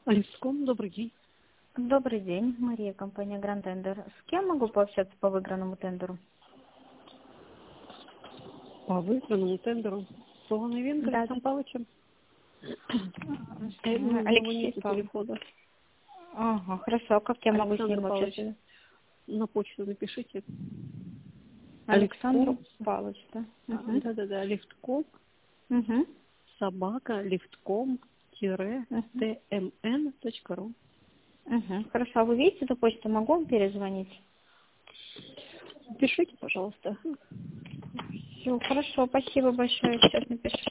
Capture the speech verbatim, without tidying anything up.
Лифтком, добрый день. Добрый день, Мария, компания Grand Tender. С кем могу пообщаться по выигранному тендеру? По выигранному тендеру. С Иваном Венгер, Да, Александром Павловичем. да. У него Алексей нет Павлович. телефона. Ага, хорошо. А как я могу с Александр ним Павлович, общаться? на почту напишите. Александр Лифтком. Павлович, да? а, Угу. Да-да-да, лифтком, Угу. собака, лифтком, тире, Угу. тмн точка ру. Угу. Хорошо. А вы видите эту почту? Могу вам перезвонить? Пишите, пожалуйста. Все, хорошо. Спасибо большое. Сейчас напишу.